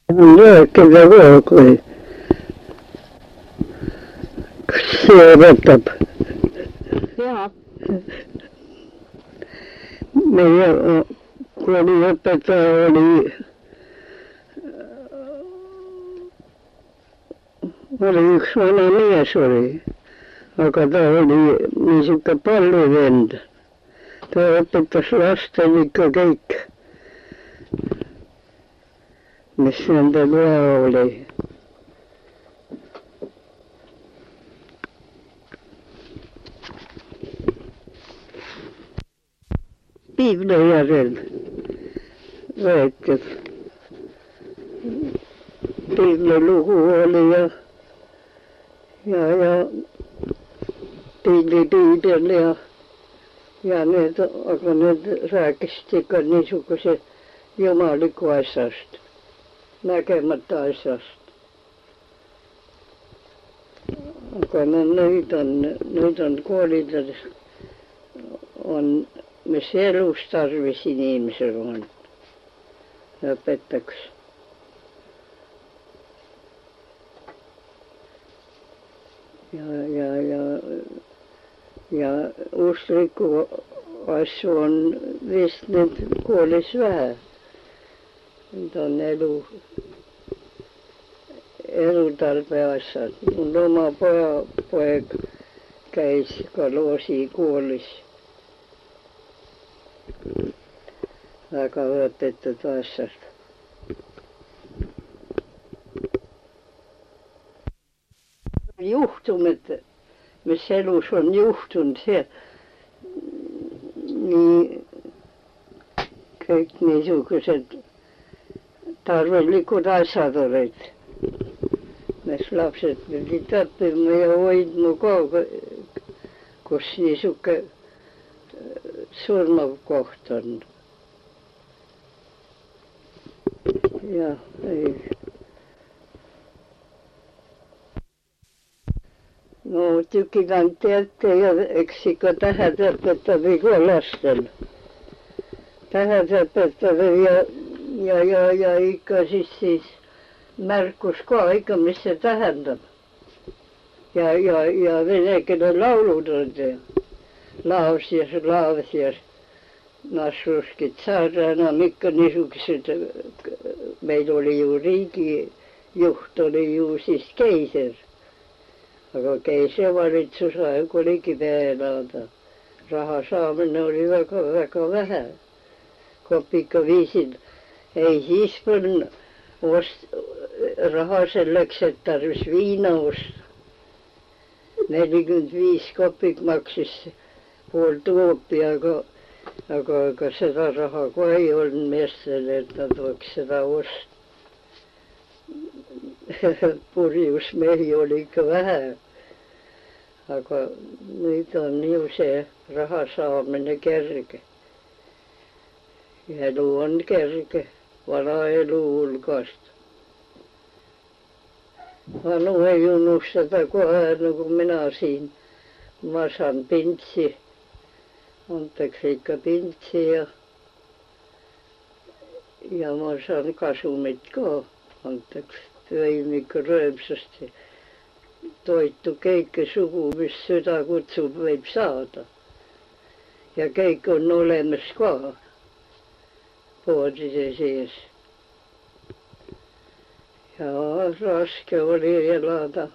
Lääkkeitä ruokoja. Syörätäp. Joo. Meidän kodiopettaja oli yksi vanha mies oli, joka tämä oli niisukka palliventä. Tämä opettaisi lasten ikka keikkä. Missä häntä tuo oli. Pihlajärvellä. Väitkö? Pihlaluku oli ja Pihlipyytön ja ne, aga need rääkisid ikka niisuguse jumaliku asjast, nägemata asjast. Aga no nüüd on koolides on, mis elus tarvis inimesel on, õpetaks. Ja usklikku asju on vist nüüd koolis vähe. Need on elutarbeasjad. Mul oma poeg käis Kaloosi koolis. Väga õpetatud asjad. Juhtumid, mis elus on juhtunud, see nii kõik niisugused tarvilikud asjad olid, mis lapsed pidid õppima ja hoidma ka, kus niisuke surmav koht on. Jah, ei. No tükikanti ette ja eks ikka tähed õpetavi ka lastel. Tähed õpetavi ja ikka siis märkus ka ikka, mis see tähendab. Ja vene keele laulud olid ja laavsjas, naš-ruskid saada enam ikka niisugused, meil oli ju riigijuht oli ju siis keiser. Aga keisrivalitsusaeg oligi peelada. Raha saamine oli väga vähe. Kopikaviisid ei siis polnud raha selleks, et tarvis viina osta. 45 kopik maksis pool toopi, aga seda raha ka ei olnud meestel, et nad võiks seda osta. Purjus mehi oli ikka vähe. Aga nüüd on ju see raha saamine kerge. Elu on kerge, vana elu hulgast. Vanu ei unustada kohe, nagu mina siin. Ma saan pintsi, antakse ikka pintsi ja ma saan kasumit ka, antakse tõimikku röömsasti. Toitu kõike sugu, mis süda kutsub, võib saada. Ja kõik on olemas ka poodide sees. Ja raske oli elada.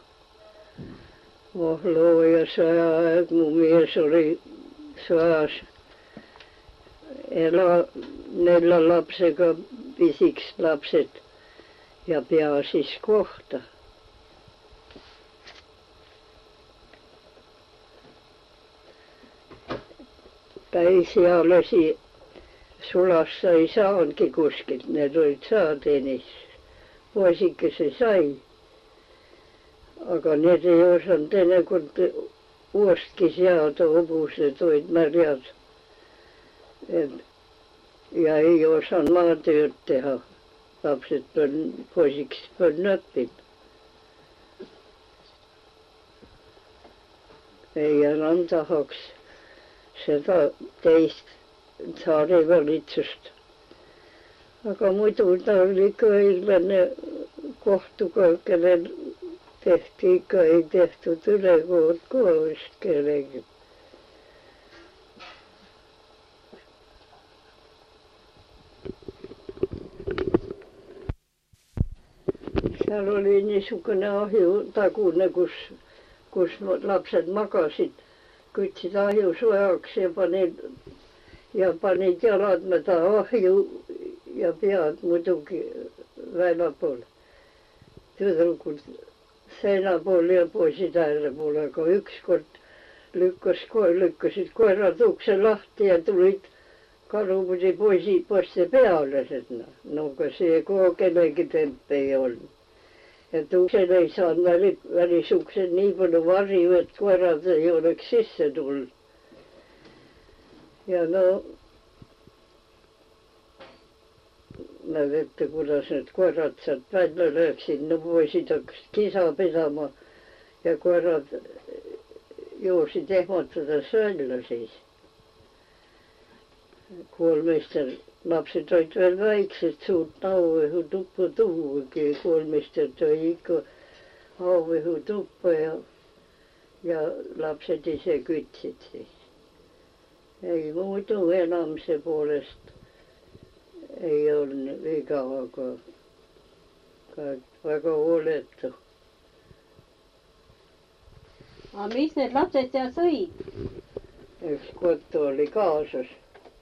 Looja sõjaaeg, mu mees oli sõjas. 4 lapsega pisiks lapsed ja pea siis kohta. Päisealasi sulassa ei saanudki kuskilt, need olid saatenis. Poisikese sai, aga need ei osanud teinekord uostki seada, hobused olid märjad. Ja ei osanud maatööd teha. Lapsed poisiks polnud õppinud. Ei enam tahaks seda teist tsaarivalitsust. aga muidu ta oli ikka õiglane kohtuga, kellel tehti ikka, ei tehtud ülekohut ka vist kellelgi. seal oli niisugune ahjutagune, kus lapsed magasid, kütsid ahju soojaks ja panid jalad mööda ahju ja pead muidugi väljapool. Tüdrukud seina pool ja poisid ääre pool, aga ükskord lükkasid koerad ukse lahti ja tulid karupidi poiste peale sinna. No aga see ka kellegi temp ei olnud. Et uksele ei saanud välisuksed nii palju varju, et koerad ei oleks sisse tulnud. Ja no näete, kuidas need koerad sealt välja läksid, no poisid hakkasid kisa pidama ja koerad joosid ehmatades välja siis. Koolmeister, lapsed olid veel väiksed, suurt auõhutuppa tuuagi, koolmeister tõi ikka auõhutuppa ja lapsed ise kütsid siis. Ei muidu enam see poolest ei olnud viga, aga väga hooletu. aga mis need lapsed seal sõid? Üks kotu oli kaasas.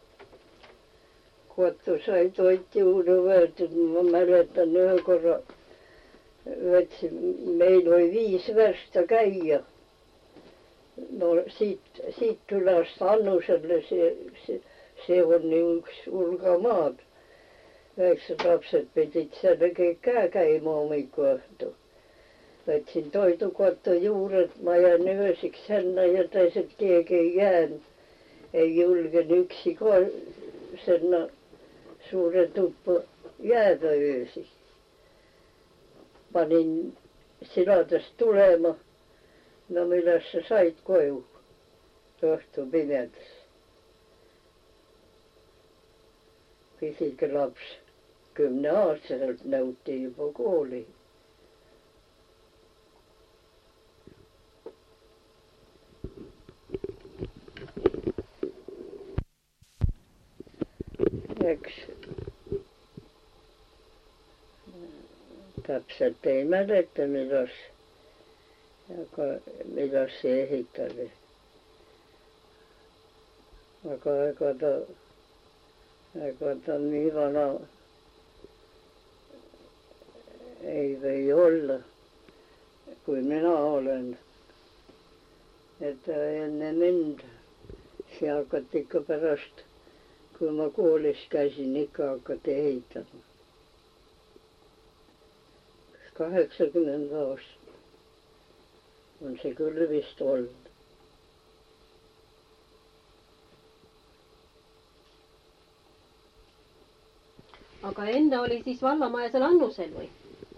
Kotu sai toit juurde võetud, ma mäletan ühe korra võtsin, meil oli 5 versta käia. No siit külast Annusele, see on ju üks hulga maad. Väiksed lapsed pidid selle kõik käima hommiku õhtu. Võtsin toidukotta juurde, et ma jään öösiks sinna ja teised keegi ei jäänud. Ei julgen üksi ka sinna suure tuppa jääda öösi. Panin siladest tulema. No millest sa said koju õhtu pimedas? Pisike laps, 10-aastaselt nõuti juba kooli. Eks täpselt ei mäleta, millas see ehitati. Aga ega ta nii vana ei või olla, kui mina olen. Et enne mind see hakati ikka pärast, kui ma koolis käisin, ikka hakati ehitama. 80 aastat on see küll vist olnud. aga enne oli siis vallamaja seal Annusel või?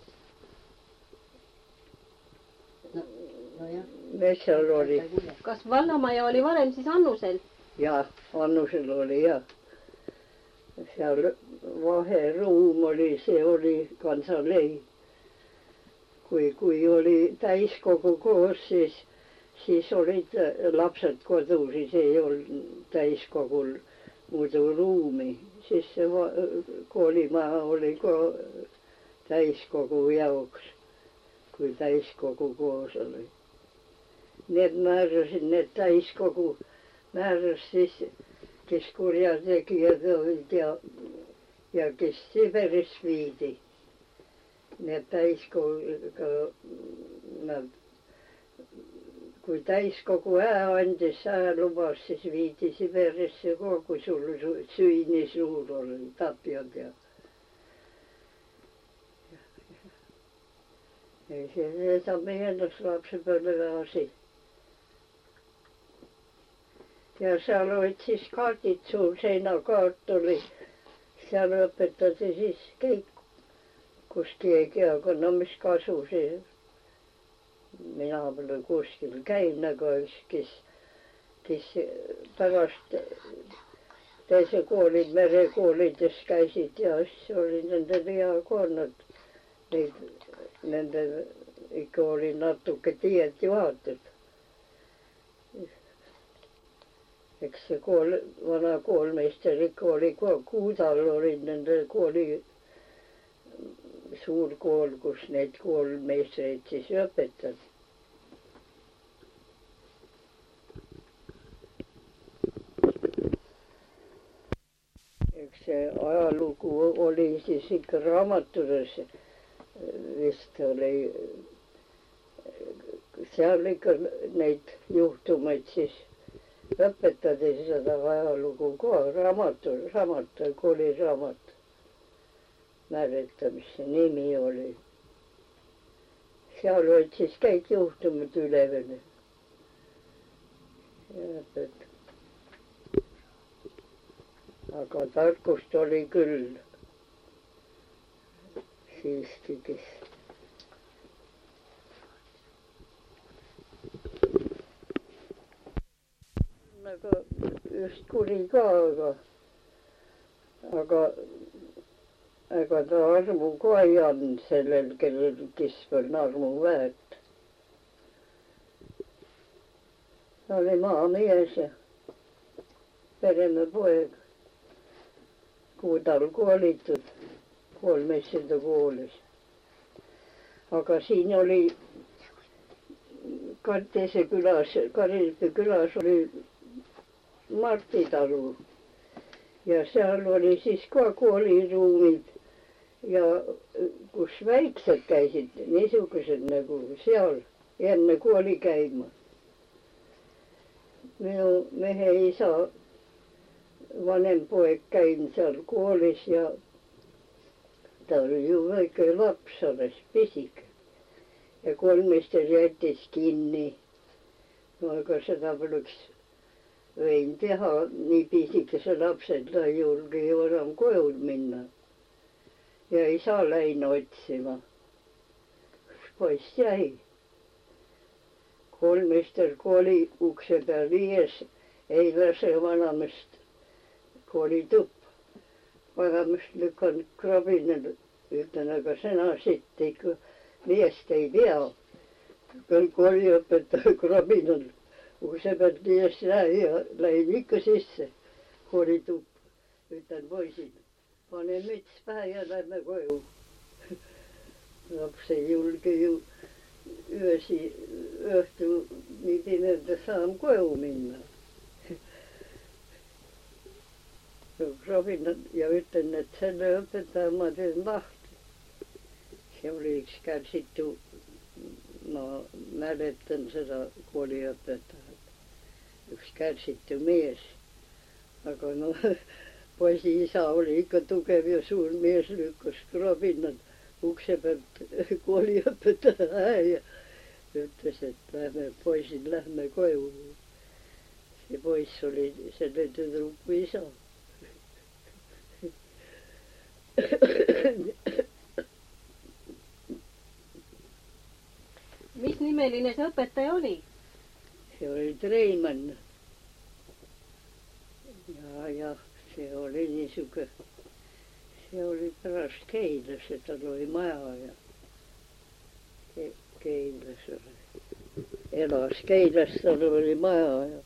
Mis seal oli? Kas vallamaja oli varem siis Annusel? Jah, Annusel oli jah. Seal vaheruum oli, see oli kansalei. Kui oli täiskogu koos, siis olid lapsed kodus, siis ei olnud täiskogul muidu ruumi. Siis see koolimaja oli ka täiskogu jaoks, kui täiskogu koos oli. Need määrasid, need täiskogu määras siis, kes kurjategijad olid ja kes Siberis viidi. Need täiskoguga, kui täiskogu andis lubas, siis viidi Siberisse ka, kui sul süüni suur oli, tapjad ja. Seda meenus lapsepõlve asi. Ja seal olid siis kaardid, suur seinakaart oli, seal õpetati siis kõik, kus keegi, aga no mis kasu see. Mina pole kuskil käinud, aga kes pärast teise koolid, merekoolides käisid ja siis oli nendel hea konnad. Nendel ikka oli natuke tihedti vaadatud. Eks see kool, vana koolmeister ikka oli Kuudal oli nende kooli suur kool, kus neid koolmeistreid siis õpetas. Eks see ajalugu oli siis ikka raamatudes vist oli, seal ikka neid juhtumeid siis õpetati seda ajalugu ka raamat, kooliraamat. Mäleta, mis see nimi oli. Seal olid siis kõik juhtumid üleval. Aga tarkust oli küll. Siiski, kes. Nagu just kuri ka, aga ega ta armu ka ei andnud sellel, kes on armu väärt. Ta oli maamees ja peremehe poeg. Kuudal koolitud koolmeistrite koolis. Aga siin oli Kartese külas, Karilpi külas oli Marti talu ja seal oli siis ka kooliruumid ja kus väiksed käisid, niisugused nagu seal enne kooli käima. Minu mehe isa vanem poeg käinud seal koolis ja ta oli ju väike laps alles, pisike. Ja koolmeister jättis kinni. No aga seda poleks võin teha nii pisikese lapsed, ta ei julge ju enam koju minna. Ja isa läinud otsima. Poiss jäi. Koolmeister kooli ukse peal viies ei lase vanamest kooli tuppa. Vanamest lükanud krabinal, ütlen, aga sina siit ikka meest ei pea. Küll kooliõpetaja krabinal ukse pealt ees ja läin ikka sisse koolituppa. Ütlen poisid, pane müts pähe ja lähme koju. Laps ei julge ju õhtu nii pimeda saam koju minna. Krabin ja ütlen, et selle õpetaja ma teen lahti. See oli üks kärsitu, ma mäletan seda kooliõpetajat, üks kärsitu mees. Aga no poisi isa oli ikka tugev ja suur mees, lükkas krabinad ukse pealt kooliõpetaja ja ütles, et lähme poisid, lähme koju. See poiss oli selle tüdruku isa. Mis nimeline see õpetaja oli? See oli Treimann. Ja see oli niisuke, see oli pärast Keilas, et tal oli maja ja Keilas oli. Elas Keilas, tal oli maja ja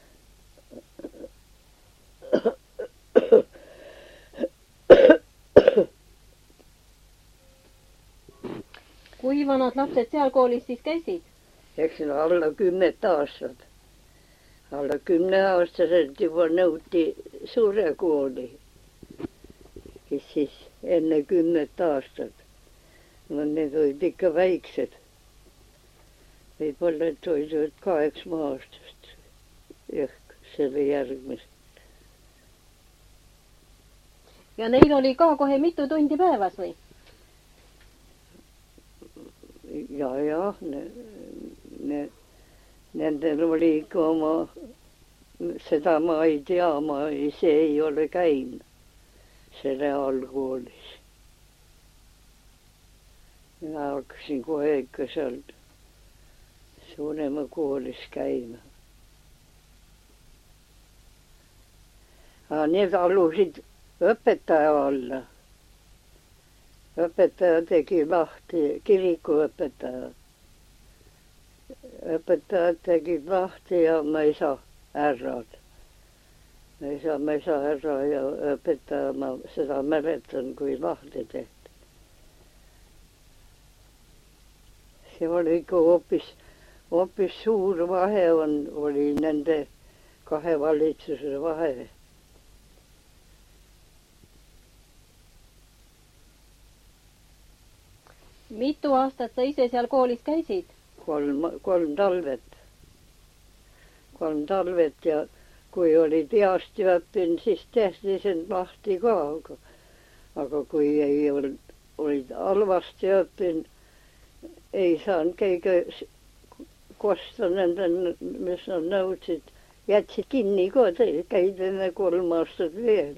kui vanad lapsed seal koolis siis käisid? Eks alla 10 aastat. Alla 10-aastaselt juba nõuti suure kooli, kes siis enne 10 aastat. No need olid ikka väiksed. Võib-olla et olid 8 aastast ehk selle järgmised. Ja neil oli ka kohe mitu tundi päevas või? Ja, nendel oli ikka oma, seda ma ei tea, ma ise ei ole käinud selle algkoolis. Mina hakkasin kohe ikka seal suurema koolis käima. Aga need alusid õpetaja alla. Õpetaja tegi lahti, kirikuõpetaja. Õpetajad tegid lahti ja mõisahärrad. Mõisahärra ja õpetaja, ma seda mäletan, kui lahti tehti. See oli ikka hoopis suur vahe oli nende kahe valitsuse vahe. Mitu aastat sa ise seal koolis käisid? Kolm talvet. 3 talvet ja kui olid heasti õppinud, siis tehti sen lahti ka. Aga kui ei olid halvasti õppinud, ei saanud keegi kosta nende, mis nad nõudsid. Jätsid kinni ka, käid enne 3 aastat veel.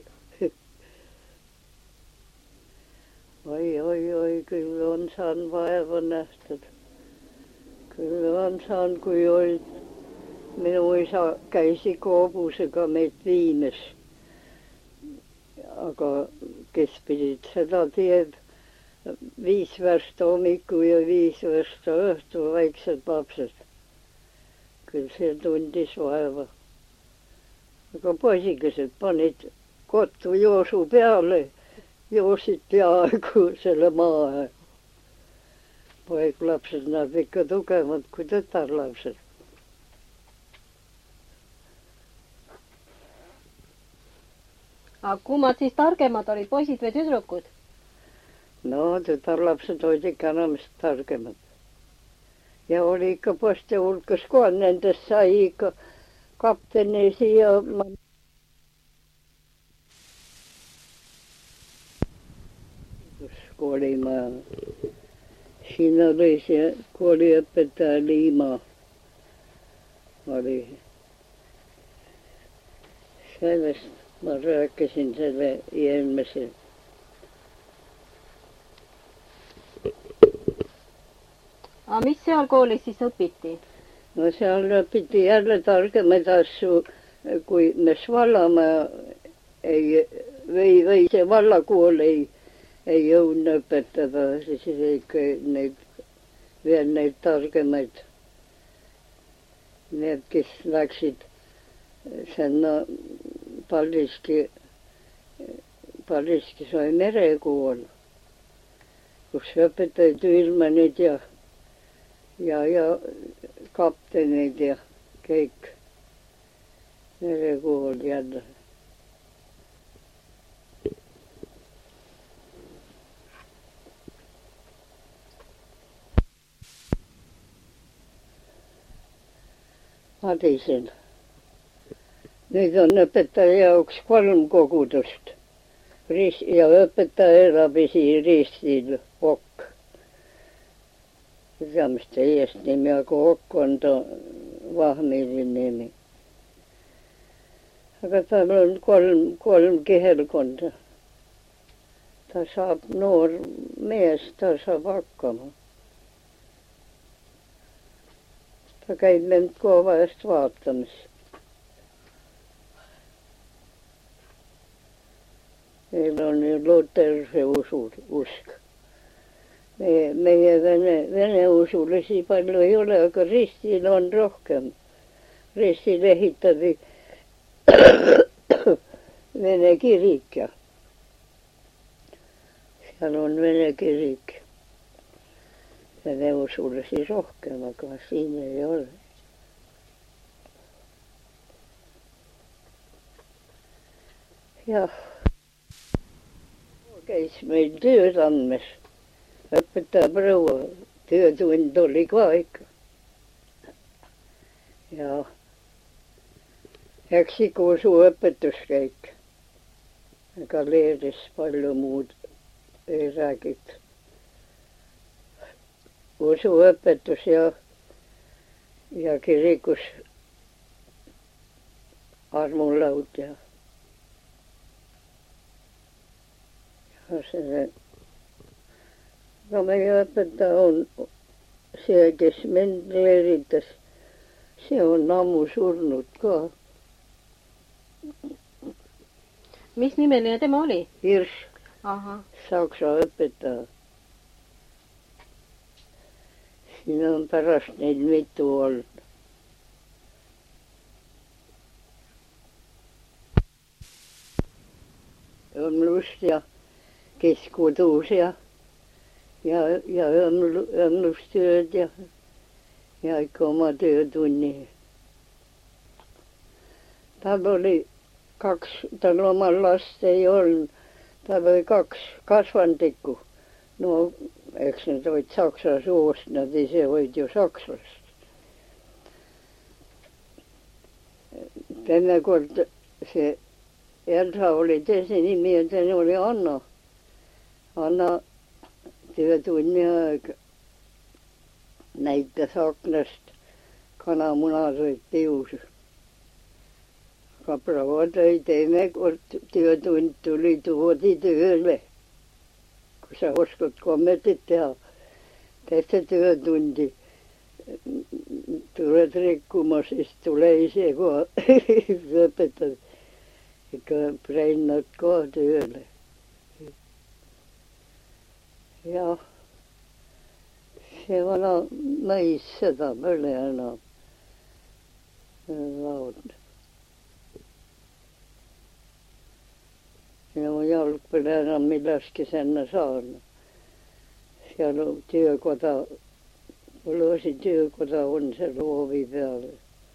Oi, küll on saanud vaeva nähtud. Küll on saanud, kui olid, minu isa käisi koobusega meid viimas. Aga kes pidid seda teed 5 värsta hommiku ja 5 värsta õhtu väiksed lapsed. Küll see tundis vaeva. Aga poisikesed panid kottu joosu peale, joosid peaaegu selle maa. Poeglapsed, nad ikka tugevad kui tütarlapsed. Aga kummad siis targemad olid, poisid või tüdrukud? No, tütarlapsed olid ikka enamasti targemad. Ja oli ikka poiste hulkas ka, nendest sai ikka kaptenisi ja koolimaja. Siin oli see kooliõpetaja Liima. Oli. Sellest ma rääkisin selle eelmise. Aga mis seal koolis siis õpiti? No seal õpiti jälle targemaid asju, kui mes Vallamaa või see vallakool ei jõudnud õpetada, siis ikka neid targemaid. Need, kes läksid sinna Paldiski sai merekool, kus õpetajaid ülmanid ja kaptenid ja kõik. Merekool jälle. Madisen. Nüüd on õpetaja jaoks 3 kogudust. Ja õpetaja elab siin Ristil Okk. Ei tea, mis ta eest nimi, aga Okk on ta Vahmiri nimi. Aga tal on 3 kihelkonda. Ta saab noor mees, ta saab hakkama. Ta käib mind koova eest vaatamas. Meil on ju luterse usk. Meie vene usulisi palju ei ole, aga Ristil on rohkem. Ristil ehitati vene kirik ja seal on vene kirik. Vene usulisi rohkem, aga siin ei ole. Jah. Käis meil tööd andmes. Õpetaja proua töötund oli ka ikka. Ja eks ikka usuõpetuskäik. Ega leeris palju muud ei räägita. Usuõpetus ja kirikus armulaud ja selle. No meie õpetaja on see, kes mind leeritas, see on ammu surnud ka. Mis nimeline tema oli? Hirš, Ahah. saksa õpetaja. Siin on pärast neid mitu olnud. Õmlust ja keskkodus ja õmlustööd ja ikka oma töötunni. Tal oli tal omal last ei olnud. Tal oli 2 kasvandikku. No, eks need olid saksa soost, nad ise olid ju sakslast. Teinekord see Elsa oli teise nimi ja teine oli Anna. Anna töötunni aeg näitas aknast, kanamunad olid pius. Aga proua tõi teinekord töötund toodi tööle. Kui sa oskad kommetit teha, tehte töötundi. Tuled rikkuma, siis tule ise kohe õpetad. Ikka Brennad kohe tööle. Jah, see vana mõis seda pole enam laudne. Minu jalg pole enam millestki sinna saanud. Seal on töökoda, Põllusi töökoda on seal hoovi peal.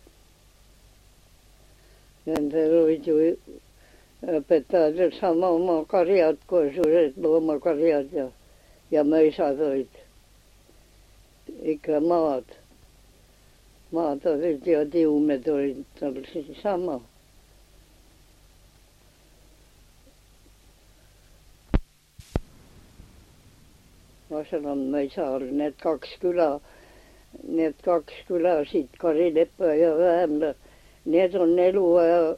Nendel olid ju õpetajad sama oma karjad, kui suured loomakarjad ja mõisad olid. Ikka maad. Maad olid ja tiumed olid tal siis sama. Vasalam mõisal need 2 küla siit Karilepa ja Väemla, need on eluaja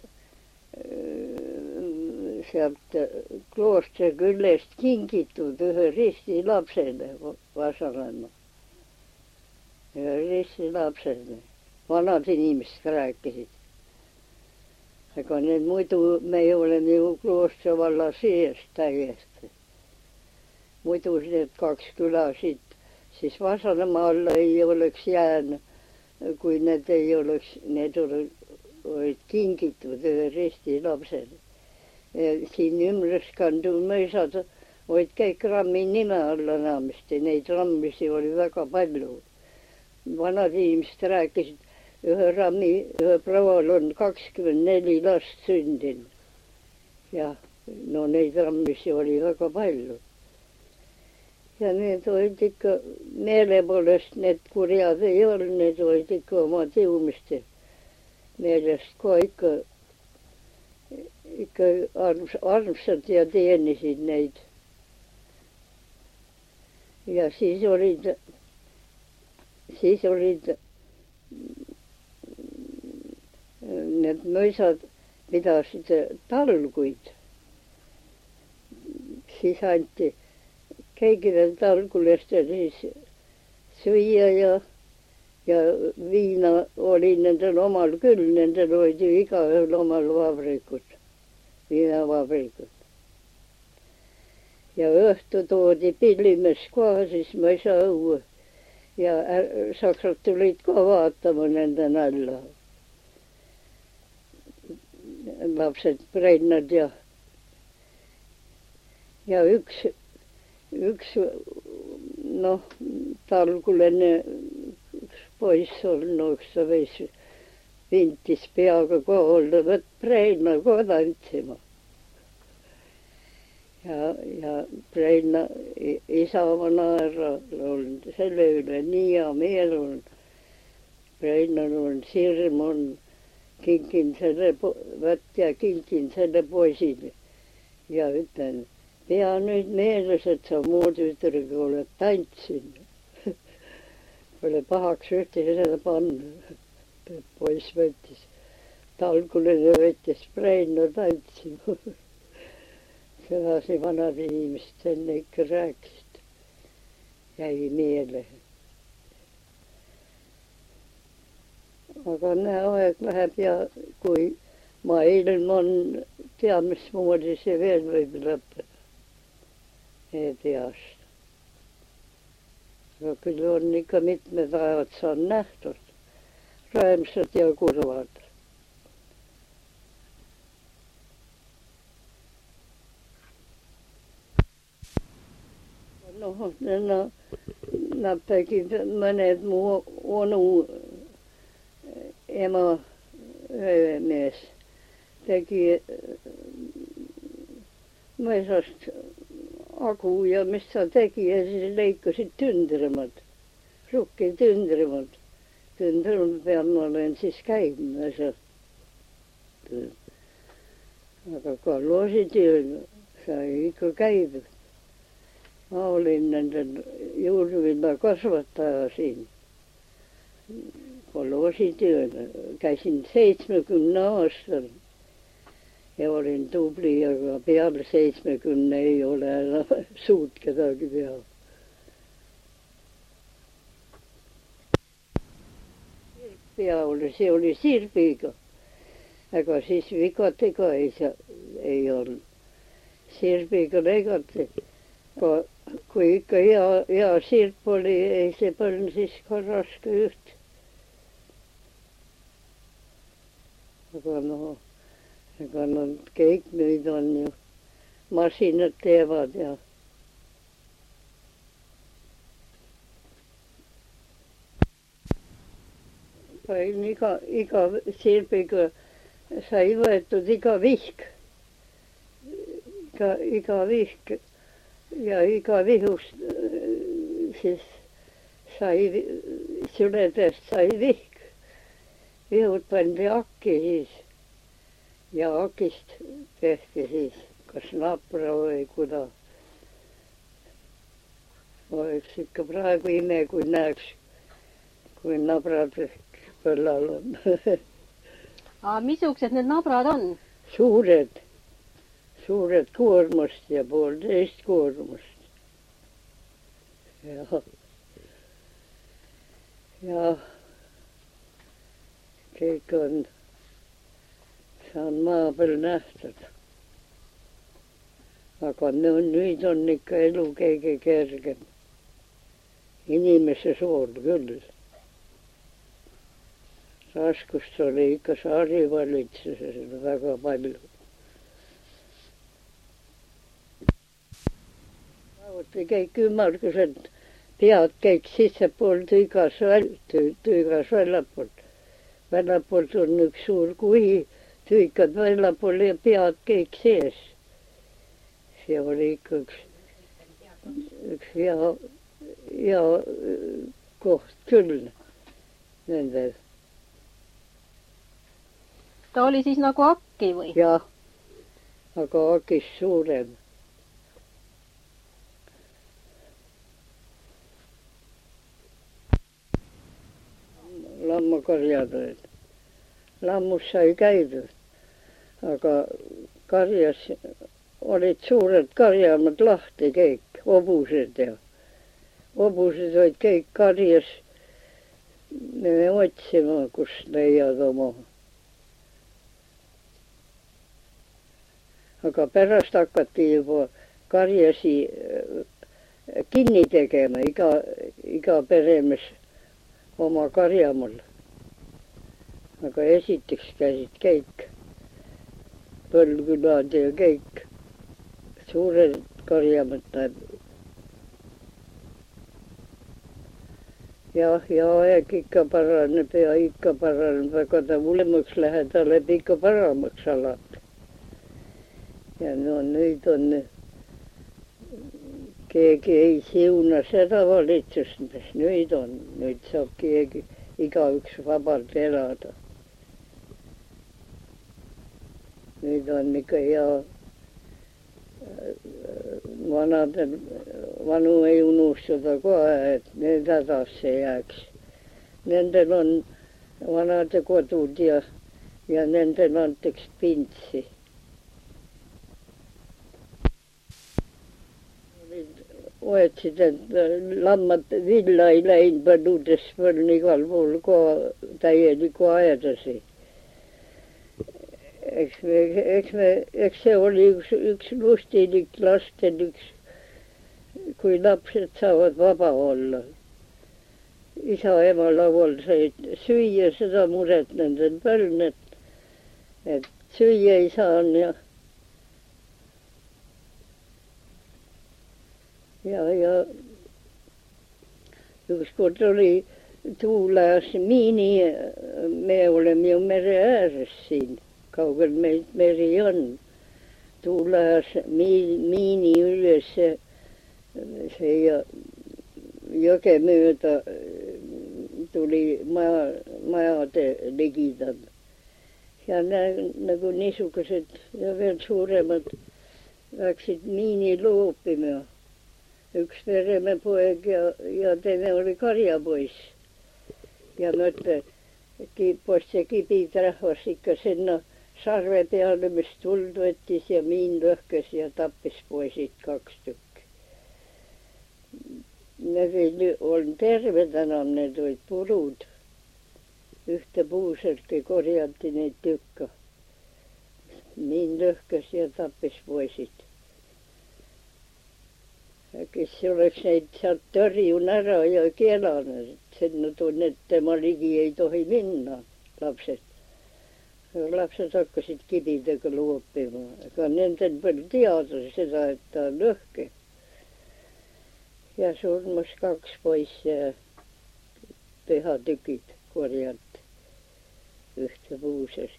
sealt kloostri küljest kingitud ühe ristilapsele Vasalemma. Ühe ristilapsele. Vanad inimesed rääkisid. Aga need muidu, me oleme ju kloostri valla sees täiesti. Muidu need 2 küla siit, siis Vasalemma alla ei oleks jäänud, kui need ei oleks, need olid kingitud ühe ristilapsele. Siin ümbruskandu mõisad olid kõik rammi nime alla enamasti, neid rammisi oli väga palju. Vanad inimesed rääkisid, ühe proual on 24 last sündinud. Ja no neid rammisi oli väga palju. Ja need olid ikka meele poolest, need kurjad ei olnud, need olid ikka oma tiumiste meelest ka ikka armsad ja teenisid neid. Ja siis olid need mõisad pidasid talguid. Siis anti kõigile talgulestel siis süüa ja viina oli nendel omal küll, nendel olid ju igaühel omal vabrikud, viinavabrikud. Ja õhtu toodi pillimees kohe siis mõisa õue ja saksad tulid ka vaatama nende nalja. Lapsed Brennad ja üks noh, talgulane poiss olnud, eks ta võis vintis peaga koolda, võt Brenna kohe tantsima. Ja Brenna isa vanaema olnud selle üle nii hea meel on. Brennal on sirm on kinkin selle poisile ja ütlen, pea nüüd meeles, et sa muud ütelgi oled tantsinud. Pole pahaks ühtegi seda panna. Poiss võttis, talgulane võttis Brenna tantsima. Sedasi vanad inimesed enne ikka rääkisid. Jäi meele. Aga näe, aeg läheb ja kui maailm on, tea mismoodi see veel võib lõppeda. Ei tea seda. Aga küll on ikka mitmed ajad saan nähtud. Rõõmsad ja kurvad. Nad tegid mõned mu onu ema öömees tegi mõisast agu ja mis ta tegi ja siis lõikasid tündrimad, rukki tündrimad. Tündrimad peal ma olen siis käinud seal. Aga kalloositööl sai ikka käidud. Ma olin nendel juurvilja kasvataja siin. Kolloositööl käisin 70 aastal ja olin tubli, aga peale 70 ei ole enam suut kedagi peal. Sirppea oli, see oli sirbiga, aga siis vigatega ei olnud. Sirbiga lõigati. Kui ikka hea sirp oli, ei see polnud siis ka raske üht. Aga ega nad kõik nüüd on ju, masinad teevad ja. Iga sirbiga sai võetud iga vihk. Iga vihk. Ja iga vihust siis sai, süledest sai vihk. Vihud pandi akki siis. Ja akist tehti siis kas napra või kuda. Oleks ikka praegu ime, kui näeks, kui nabrad põllal on. Aga missugused need nabrad on? Suured koormust ja 1,5 koormust. Ja kõik on, see on maa peal nähtud. Aga nüüd on ikka elu kõige kergem. Inimese sool küll. Raskust oli ikka saarivalitsuses väga palju. Kõik ümmargused pead kõik sissepool tüigas väljapoolt. Väljapoolt on üks suur kuhi, tüikad väljapool ja pead kõik sees. See oli ikka üks hea koht küll nendel. Ta oli siis nagu akki või? Jah, aga akist suurem. Lammakarjad olid. Lammus sai käidud, aga karjas olid suured karjamad lahti kõik, hobused ja hobused olid kõik karjas. Me otsima, kus leiad oma. Aga pärast hakati juba karjasi kinni tegema, iga peremees oma karjamal. Aga esiteks käisid kõik põlvkülad ja kõik suured karjamad. Jah, ja aeg ikka paraneb ja ikka paraneb, aga ta hullemaks lähed, ta läheb ikka paremaks alati. Ja nüüd on, keegi ei siuna seda valitsust, mis nüüd on. Nüüd saab keegi, igaüks vabalt elada. Nüüd on ikka hea, vanu ei unustada kohe, et need hädasse jääks. Nendel on vanade kodud ja nendel antakse pintsi. Oetsid, et lammad villa ei läinud põlludes, on igal pool täieliku aedasi. eks se oli yksi lustilik lasten kui lapsed saavad vaba olla. Isa ema laual said süüa, seda muret nendel polnud, et süüa ei saanud ja ükskord oli tuulas miini, me oleme ju mere ääres siin, kaugel meid meri on. Tuulas miini üles see jõge mööda tuli majade ligidal. Ja nagu niisugused ja veel suuremad läksid miini loopima. Üks Veremäe poeg ja teine oli karjapoiss. Ja mõtle, poiste kibid rahvas ikka sinna sarve peale, mis tuld võttis ja miin lõhkes ja tappis poisid 2 tükki. Need ei olnud terved enam, need olid purud. Ühte puuserki korjati neid tükka. Miin lõhkes ja tappis poisid. Kes oleks neid sealt tõrjun ära ja keelanud, sinna tunne, et tema ligi ei tohi minna, lapsed. Lapsed hakkasid kibidega loopima, aga nendel polnud teada seda, et ta lõhke. Ja surmas 2 poissi ja pühatükid korjati ühte puuserki.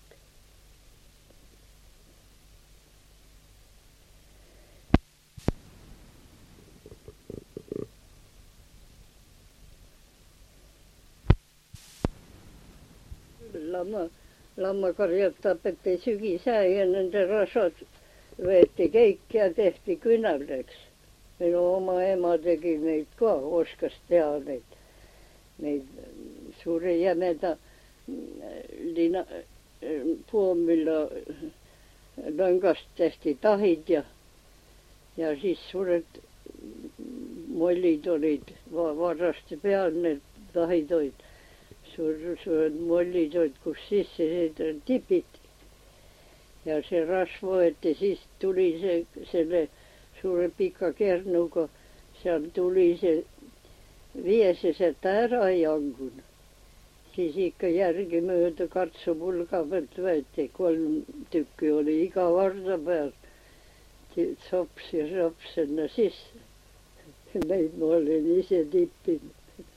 Lammakarjad tapeti sügisää ja nende rasvad võeti kõik ja tehti küünaldeks. Minu oma ema tegi neid ka, oskas teha neid suure jämeda puomülla lõngast tehti tahid ja siis suured mollid olid varraste peal, need tahid olid. Suured mollid olid, kus sisse tipiti. Ja see rasv võeti, siis tuli selle suure pika kernuga, seal tuli see vieseseta ära jangun. Siis ikka järgi mööda katsupulga pealt võeti, 3 tükki oli iga varda peal. Sops ja sops sinna sisse. Neid ma olin ise tippinud.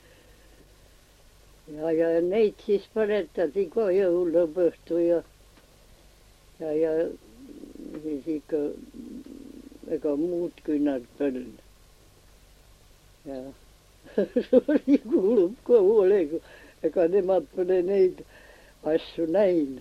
Ja neid siis põletati ka jõulupõhtu ja siis ikka ega muud küünad polnud. Ja see kuulub ka hoolega, ega nemad pole neid asju näinud.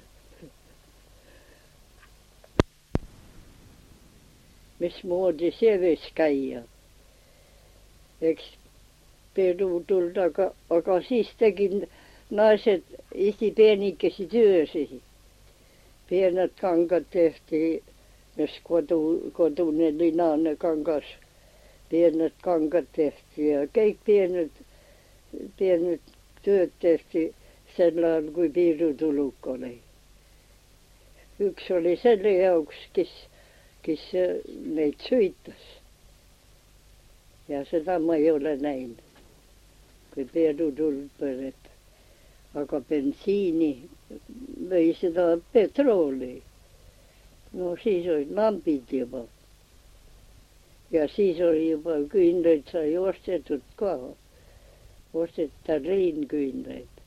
Mismoodi see võis käia? Eks Peru tuld, aga siis tegid naised isi peenikesi töösi. Pienet kangad tehti, mis kodune linane kangas. Pienet kangad tehti ja kõik pienet tööd tehti sel ajal, kui piirutuluk oli. Üks oli selle jaoks, kes neid süütas. Ja seda ma ei ole näinud. Kui piirutuld põleb, aga bensiini või seda petrooli, no siis olid lambid juba. Ja siis oli juba küünlaid sai ostetud ka, osteti tariinküünlaid.